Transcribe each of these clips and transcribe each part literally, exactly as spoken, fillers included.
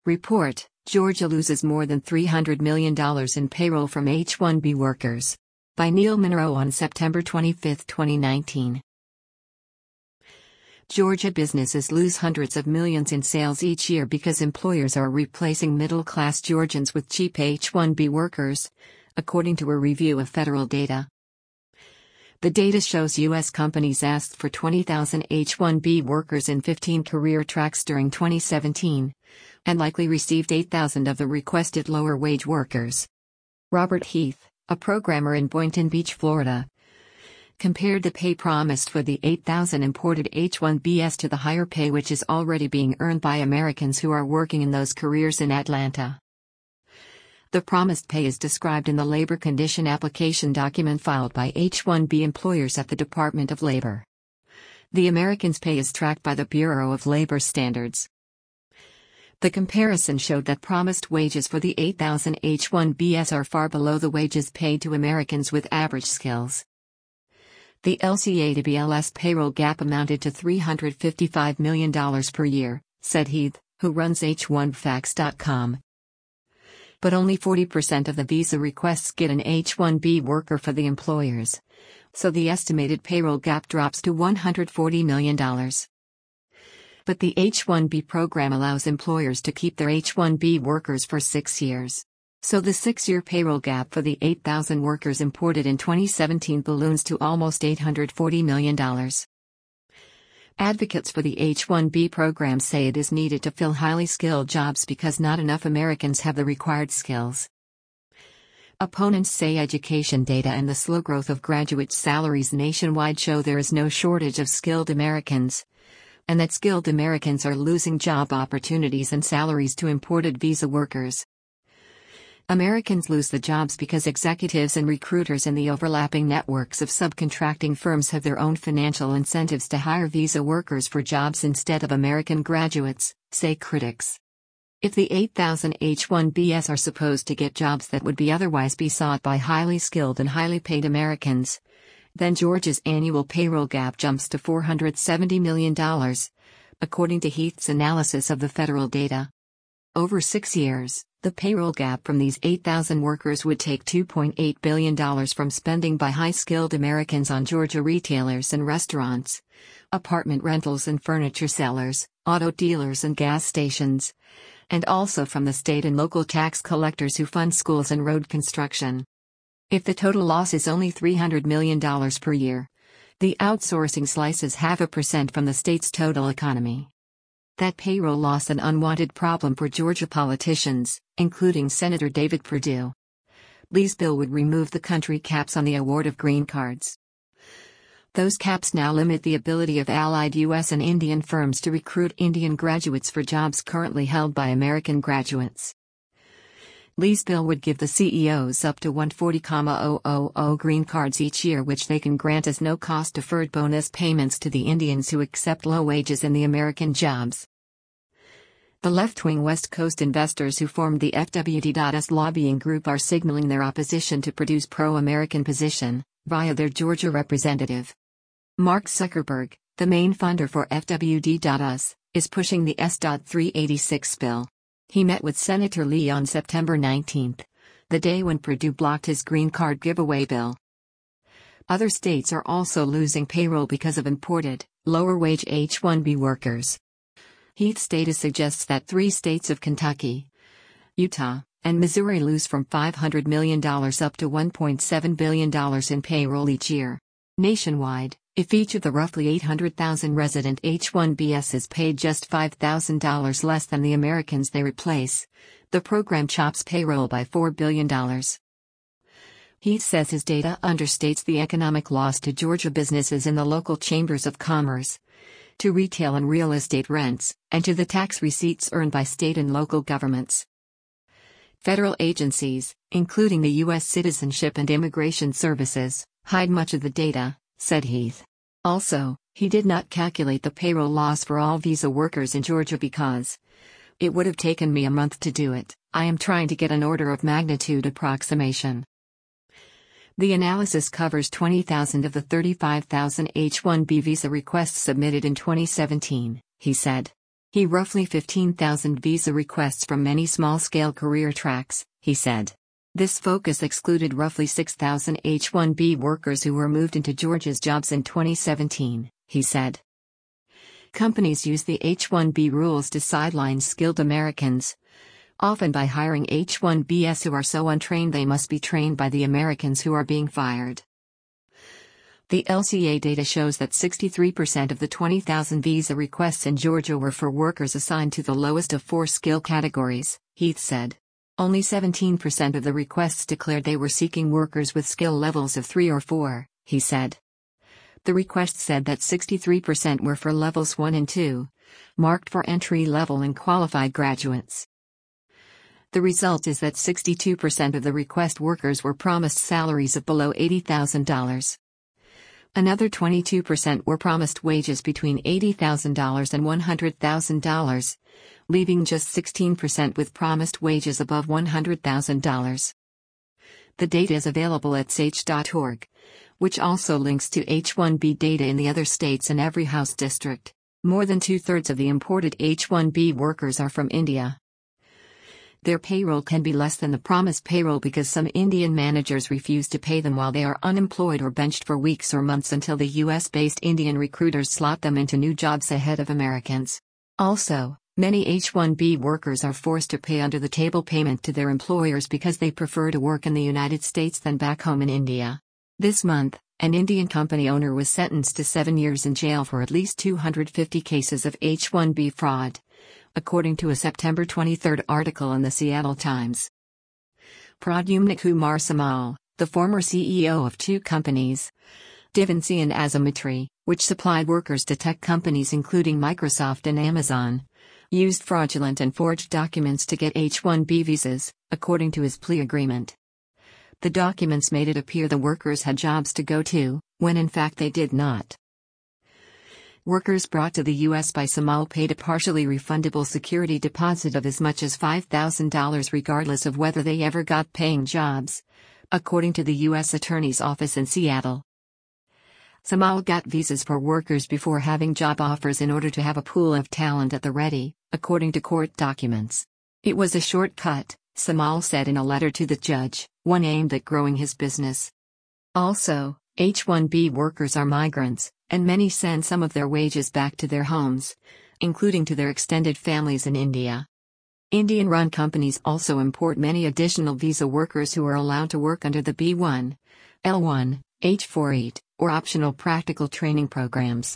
Report: Georgia loses more than three hundred million dollars in payroll from H one B workers. By Neil Monroe on September twenty-fifth, twenty nineteen. Georgia businesses lose hundreds of millions in sales each year because employers are replacing middle-class Georgians with cheap H one B workers, according to a review of federal data. The data shows U S companies asked for twenty thousand H one B workers in fifteen career tracks during twenty seventeen, and likely received eight thousand of the requested lower-wage workers. Robert Heath, a programmer in Boynton Beach, Florida, compared the pay promised for the eight thousand imported H one Bs to the higher pay which is already being earned by Americans who are working in those careers in Atlanta. The promised pay is described in the labor condition application document filed by H one B employers at the Department of Labor. The Americans' pay is tracked by the Bureau of Labor Standards. The comparison showed that promised wages for the eight thousand H one Bs are far below the wages paid to Americans with average skills. The L C A to B L S payroll gap amounted to three hundred fifty-five million dollars per year, said Heath, who runs H one facts dot com. But only forty percent of the visa requests get an H one B worker for the employers, so the estimated payroll gap drops to one hundred forty million dollars. But the H one B program allows employers to keep their H one B workers for six years. So the six-year payroll gap for the eight thousand workers imported in twenty seventeen balloons to almost eight hundred forty million dollars. Advocates for the H one B program say it is needed to fill highly skilled jobs because not enough Americans have the required skills. Opponents say education data and the slow growth of graduate salaries nationwide show there is no shortage of skilled Americans, and that skilled Americans are losing job opportunities and salaries to imported visa workers. Americans lose the jobs because executives and recruiters in the overlapping networks of subcontracting firms have their own financial incentives to hire visa workers for jobs instead of American graduates, say critics. If the eight thousand H one Bs are supposed to get jobs that would be otherwise be sought by highly skilled and highly paid Americans, then Georgia's annual payroll gap jumps to four hundred seventy million dollars, according to Heath's analysis of the federal data. Over six years, the payroll gap from these eight thousand workers would take two point eight billion dollars from spending by high-skilled Americans on Georgia retailers and restaurants, apartment rentals and furniture sellers, auto dealers and gas stations, and also from the state and local tax collectors who fund schools and road construction. If the total loss is only three hundred million dollars per year, the outsourcing slices half a percent from the state's total economy. That payroll loss an unwanted problem for Georgia politicians, including Senator David Perdue. Lee's bill would remove the country caps on the award of green cards. Those caps now limit the ability of allied U S and Indian firms to recruit Indian graduates for jobs currently held by American graduates. Lee's bill would give the C E Os up to one hundred forty thousand green cards each year, which they can grant as no-cost deferred bonus payments to the Indians who accept low wages in the American jobs. The left-wing West Coast investors who formed the F W D.S lobbying group are signaling their opposition to Purdue's pro-American position, via their Georgia representative. Mark Zuckerberg, the main funder for F W D.S, is pushing the S three eighty-six bill. He met with Senator Lee on September nineteenth, the day when Perdue blocked his green card giveaway bill. Other states are also losing payroll because of imported, lower-wage H one B workers. Heath's data suggests that three states of Kentucky, Utah, and Missouri lose from five hundred million dollars up to one point seven billion dollars in payroll each year. Nationwide, if each of the roughly eight hundred thousand resident H one Bs is paid just five thousand dollars less than the Americans they replace, the program chops payroll by four billion dollars. Heath says his data understates the economic loss to Georgia businesses in the local chambers of commerce, to retail and real estate rents, and to the tax receipts earned by state and local governments. Federal agencies, including the U S Citizenship and Immigration Services, hide much of the data, said Heath. Also, he did not calculate the payroll loss for all visa workers in Georgia because it would have taken me a month to do it. I am trying to get an order of magnitude approximation. The analysis covers twenty thousand of the thirty-five thousand H one B visa requests submitted in twenty seventeen, he said. He roughly fifteen thousand visa requests from many small-scale career tracks, he said. This focus excluded roughly six thousand H one B workers who were moved into Georgia's jobs in twenty seventeen, he said. Companies use the H one B rules to sideline skilled Americans, often by hiring H one Bs who are so untrained they must be trained by the Americans who are being fired. The L C A data shows that sixty-three percent of the twenty thousand visa requests in Georgia were for workers assigned to the lowest of four skill categories, Heath said. Only seventeen percent of the requests declared they were seeking workers with skill levels of three or four, he said. The request said that sixty-three percent were for levels one and two, marked for entry-level and qualified graduates. The result is that sixty-two percent of the request workers were promised salaries of below eighty thousand dollars. Another twenty-two percent were promised wages between eighty thousand dollars and one hundred thousand dollars, leaving just sixteen percent with promised wages above one hundred thousand dollars. The data is available at S H dot org, which also links to H one B data in the other states and every House district. More than two-thirds of the imported H one B workers are from India. Their payroll can be less than the promised payroll because some Indian managers refuse to pay them while they are unemployed or benched for weeks or months until the U S-based Indian recruiters slot them into new jobs ahead of Americans. Also, many H one B workers are forced to pay under-the-table payment to their employers because they prefer to work in the United States than back home in India. This month, an Indian company owner was sentenced to seven years in jail for at least two hundred fifty cases of H one B fraud, according to a September twenty-third article in the Seattle Times. Pradyumna Kumar Samal, the former C E O of two companies, Divinci and Azimuttri, which supplied workers to tech companies including Microsoft and Amazon, used fraudulent and forged documents to get H one B visas, according to his plea agreement. The documents made it appear the workers had jobs to go to, when in fact they did not. Workers brought to the U S by Samal paid a partially refundable security deposit of as much as five thousand dollars regardless of whether they ever got paying jobs, according to the U S Attorney's Office in Seattle. Samal got visas for workers before having job offers in order to have a pool of talent at the ready, according to court documents. It was a shortcut, Samal said in a letter to the judge, one aimed at growing his business. Also, H one B workers are migrants, and many send some of their wages back to their homes, including to their extended families in India. Indian-run companies also import many additional visa workers who are allowed to work under the B one, L one, H four E A T, or optional practical training programs.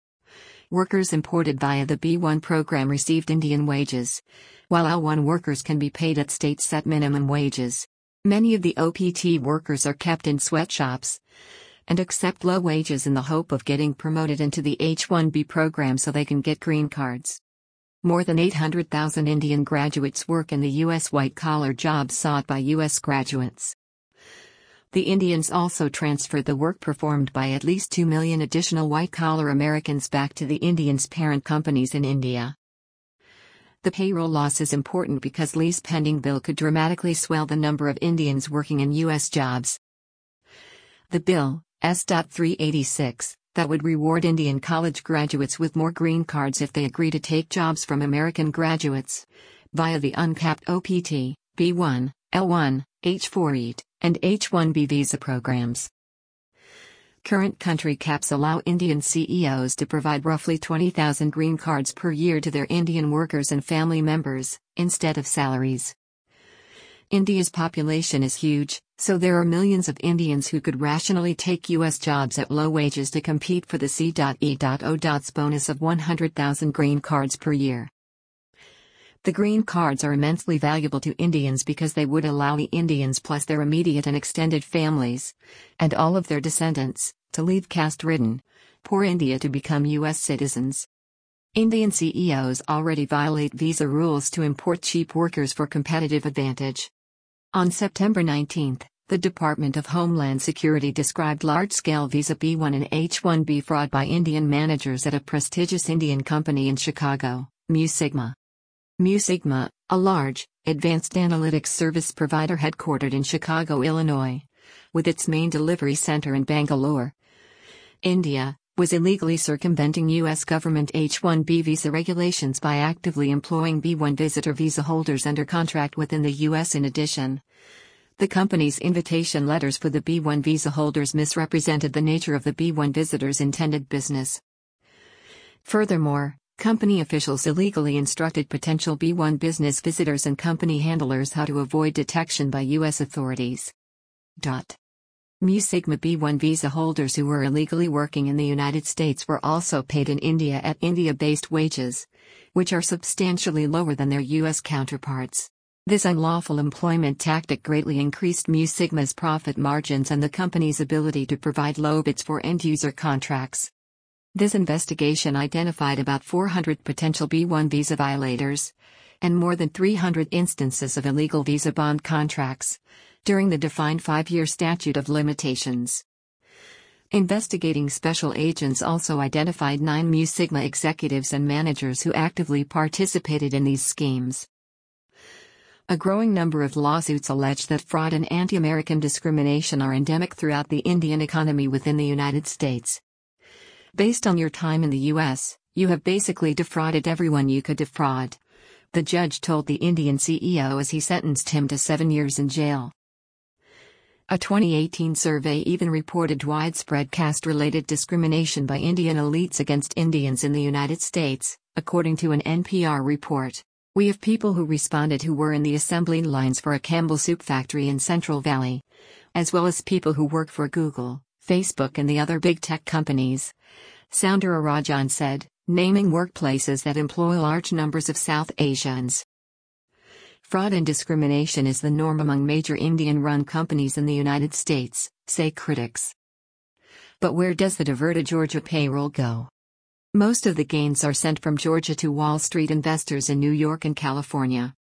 Workers imported via the B one program received Indian wages, while L one workers can be paid at state-set minimum wages. Many of the O P T workers are kept in sweatshops and accept low wages in the hope of getting promoted into the H one B program so they can get green cards. More than eight hundred thousand Indian graduates work in the U S white-collar jobs sought by U S graduates. The Indians also transferred the work performed by at least two million additional white-collar Americans back to the Indians' parent companies in India. The payroll loss is important because Lee's pending bill could dramatically swell the number of Indians working in U S jobs. The bill, S three eighty-six, that would reward Indian college graduates with more green cards if they agree to take jobs from American graduates, via the uncapped O P T, B one, L one, H four E A T, and H one B visa programs. Current country caps allow Indian C E Os to provide roughly twenty thousand green cards per year to their Indian workers and family members, instead of salaries. India's population is huge, so there are millions of Indians who could rationally take U S jobs at low wages to compete for the C E O's bonus of one hundred thousand green cards per year. The green cards are immensely valuable to Indians because they would allow the Indians plus their immediate and extended families, and all of their descendants, to leave caste-ridden, poor India to become U S citizens. Indian C E Os already violate visa rules to import cheap workers for competitive advantage. On September nineteenth, the Department of Homeland Security described large-scale visa B one and H one B fraud by Indian managers at a prestigious Indian company in Chicago, Mu Sigma. Mu Sigma, a large, advanced analytics service provider headquartered in Chicago, Illinois, with its main delivery center in Bangalore, India, was illegally circumventing U S government H one B visa regulations by actively employing B one visitor visa holders under contract within the U S. In addition, the company's invitation letters for the B one visa holders misrepresented the nature of the B one visitors' intended business. Furthermore, company officials illegally instructed potential B one business visitors and company handlers how to avoid detection by U S authorities. Mu Sigma B one visa holders who were illegally working in the United States were also paid in India at India-based wages, which are substantially lower than their U S counterparts. This unlawful employment tactic greatly increased Mu Sigma's profit margins and the company's ability to provide low bids for end-user contracts. This investigation identified about four hundred potential B one visa violators and more than three hundred instances of illegal visa bond contracts during the defined five-year statute of limitations. Investigating special agents also identified nine Mu Sigma executives and managers who actively participated in these schemes. A growing number of lawsuits allege that fraud and anti-American discrimination are endemic throughout the Indian economy within the United States. Based on your time in the U S, you have basically defrauded everyone you could defraud, the judge told the Indian C E O as he sentenced him to seven years in jail. A twenty eighteen survey even reported widespread caste-related discrimination by Indian elites against Indians in the United States, according to an N P R report. We have people who responded who were in the assembly lines for a Campbell soup factory in Central Valley, as well as people who work for Google, Facebook and the other big tech companies, Soundararajan said, naming workplaces that employ large numbers of South Asians. Fraud and discrimination is the norm among major Indian-run companies in the United States, say critics. But where does the diverted Georgia payroll go? Most of the gains are sent from Georgia to Wall Street investors in New York and California.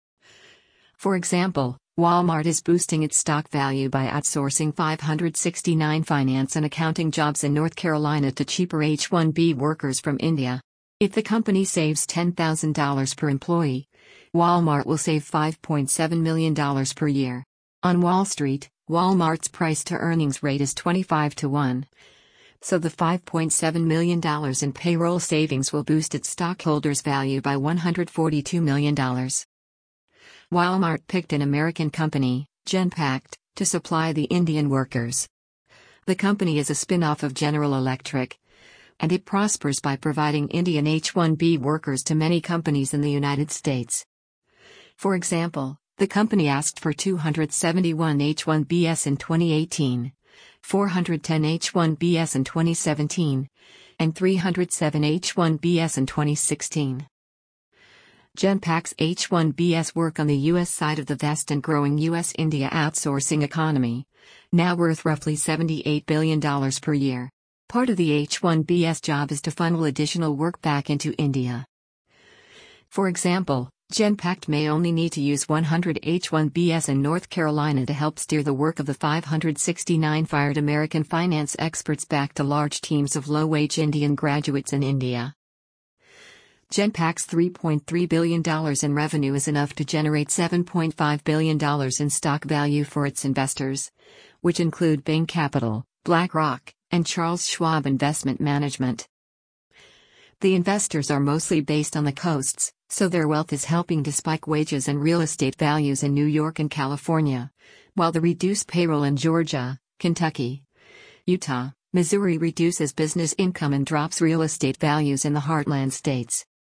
For example, Walmart is boosting its stock value by outsourcing five hundred sixty-nine finance and accounting jobs in North Carolina to cheaper H one B workers from India. If the company saves ten thousand dollars per employee, Walmart will save five point seven million dollars per year. On Wall Street, Walmart's price-to-earnings rate is twenty-five to one. So the five point seven million dollars in payroll savings will boost its stockholders' value by one hundred forty-two million dollars. Walmart picked an American company, Genpact, to supply the Indian workers. The company is a spin-off of General Electric, and it prospers by providing Indian H one B workers to many companies in the United States. For example, the company asked for two hundred seventy-one H one Bs in twenty eighteen, four hundred ten H one Bs in twenty seventeen, and three hundred seven H one Bs in twenty sixteen. Genpact's H one Bs work on the U S side of the vast and growing U S-India outsourcing economy, now worth roughly seventy-eight billion dollars per year. Part of the H one Bs job is to funnel additional work back into India. For example, Genpact may only need to use one hundred H one Bs in North Carolina to help steer the work of the five hundred sixty-nine fired American finance experts back to large teams of low-wage Indian graduates in India. Genpact's three point three billion dollars in revenue is enough to generate seven point five billion dollars in stock value for its investors, which include Bain Capital, BlackRock, and Charles Schwab Investment Management. The investors are mostly based on the coasts, so their wealth is helping to spike wages and real estate values in New York and California, while the reduced payroll in Georgia, Kentucky, Utah, Missouri reduces business income and drops real estate values in the heartland states.